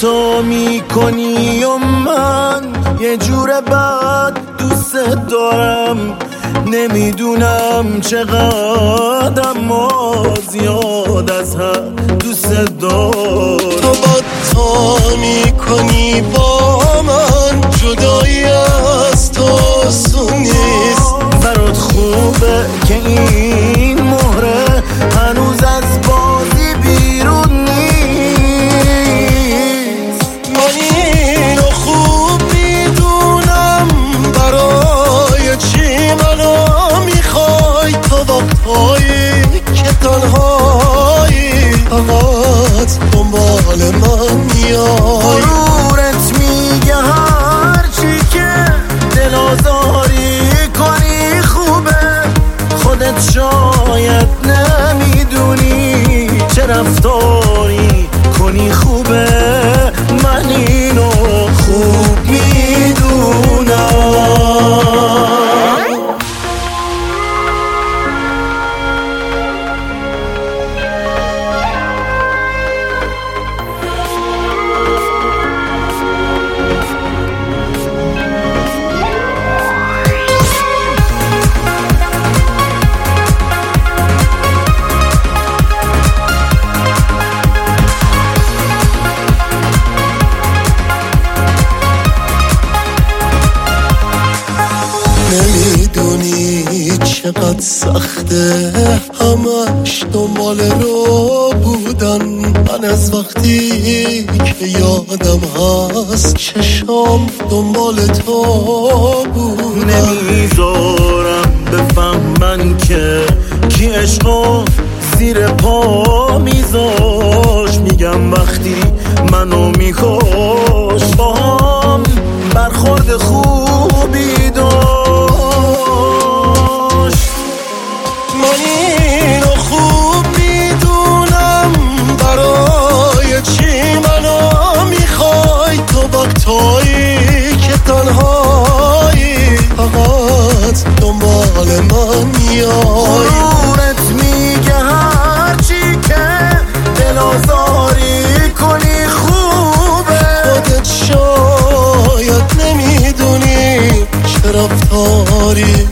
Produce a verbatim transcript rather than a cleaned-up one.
تو میکنی و من یه جور بد دوست دارم، نمیدونم چقدر اما زیاد از حد دوست دارم. تو با تا میکنی با من، جدایی از تو آسون نیست. برات خوبه که این مهره هنوز از بازی بیرون نیست. من اینو خوب میدونم، برای چی منو میخوای؟ تا وقتایی که تنهایی فقط دنبال من میای. غرورت میگه هرچی که دل آزاری کنی خوبه، خودت شاید نمیدونی چه رفتاری کنی خوبه. من اینو خوب میدونم. نمیدونی چقدر سخته همش دنبال رو بودن. من از وقتی که یادم هست چشام دنبال تو بودن. نمیذارم بفهمن که کی عشقو زیر پا میذاش. میگم وقتی منو میکش با هم برخورد خوبی داشت. من اینو خوب میدونم، برای چی منو میخوای؟ تو وقتایی که تنهایی فقط دنبال من میای. غرورت میگه هرچی که دل آزاری کنی خوبه، خودت شاید نمیدونی چه رفتاری